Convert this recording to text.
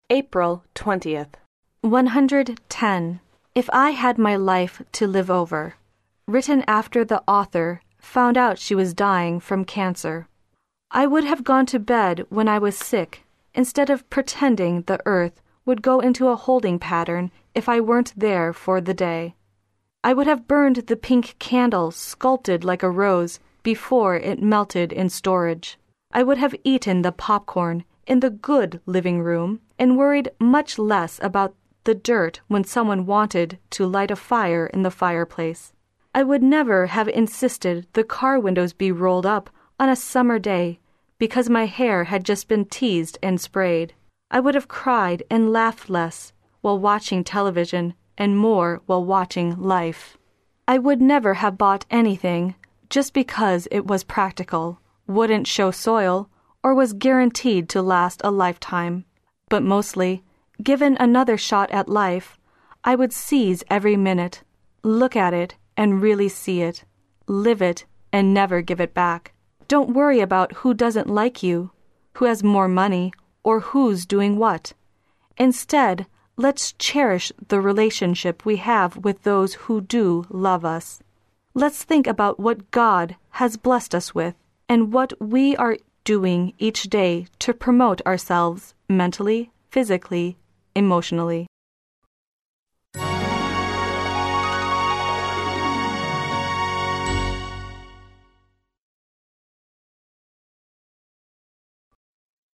April 20th. 110. If I had my life to live over. Written after the author found out she was dying from cancer. I would have gone to bed when I was sick, instead of pretending the earth would go into a holding pattern if I weren't there for the day. I would have burned the pink candle sculpted like a rose before it melted in storage. I would have eaten the popcorn in the good living room and worried much less about the dirt when someone wanted to light a fire in the fireplace. I would never have insisted the car windows be rolled up on a summer day because my hair had just been teased and sprayed. I would have cried and laughed less while watching television and more while watching Life. I would never have bought anything just because it was practical, wouldn't show soil, or was guaranteed to last a lifetime. But mostly, given another shot at life, I would seize every minute, look at it and really see it, live it and never give it back. Don't worry about who doesn't like you, who has more money, or who's doing what. Instead, let's cherish the relationship we have with those who do love us. Let's think about what God has blessed us with and what we are doing each day to promote ourselves mentally, physically, emotionally.